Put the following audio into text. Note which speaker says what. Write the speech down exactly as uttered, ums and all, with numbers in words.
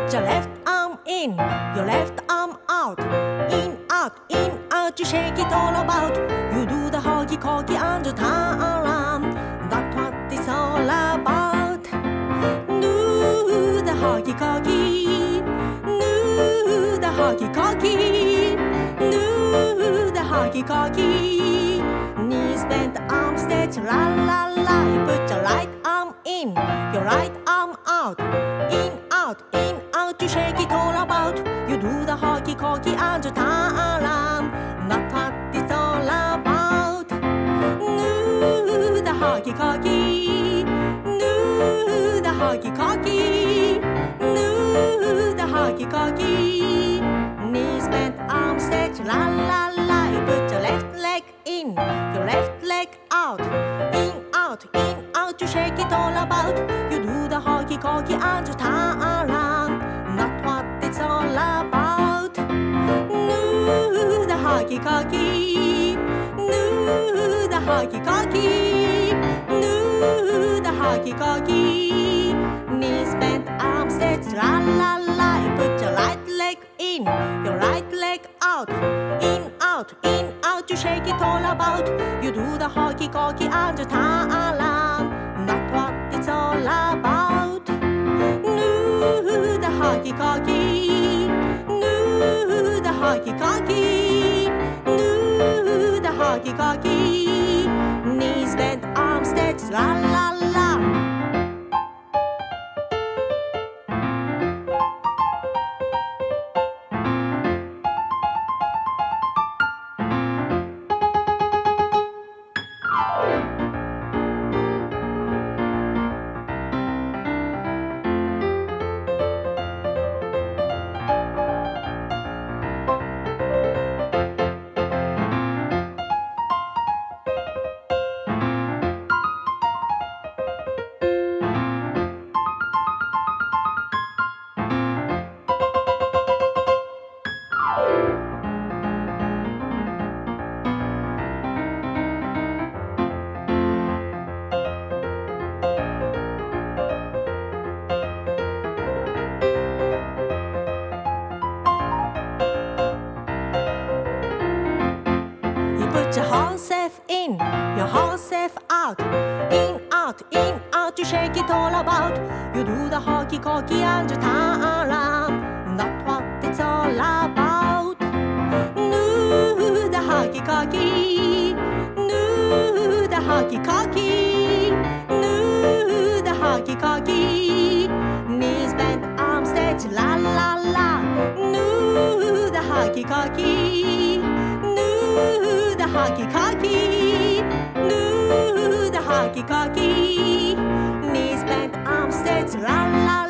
Speaker 1: Put your left arm in, your left arm out. In, out, in, out, you shake it all about. You do the hoggy coggy and you turn around. That's what it's all about. Do the hoggy coggy. Do the hoggy coggy. Do the hoggy coggy. Knees bent, arms stretch, la la la. You put your right arm in, your right arm out. In, out, in, out, you shake it all about. You do the hoggy coggy and you turn around. That's what it's all about. Do the hoggy coggy. Do the hoggy coggy. Do the hoggy coggy. Knees bent, arms stretch, la la la. You put your left leg in, your left leg out. In, out, in, out, you shake it all about. You do the hoggy coggy and you turn around. That's what it's all about. Do the hoggy coggy. Do the hoggy coggy. Do the hoggy coggy. Knees bent, arms stretch, la la la. You put your right leg in, your right leg out. In, out, in, out, you shake it all about. You do the hoggy coggy and you turn around. That's what it's all about. Do the hoggy coggy. Do the hoggy coggy. Do the hoggy coggy. Knees bent, arms stretch, la la la. Put your whole self in, your whole self out. In, out, in, out, you shake it all about. You do the hoggy coggy and you turn around. That's what it's all about. Do the hoggy coggy. Do the hoggy coggy. Do the hoggy coggy. Knees bent, arms stretch, la la la. Do the hoggy coggy. Do the hoggy coggy. Do the hoggy coggy. Knees bent, arms stretch, la la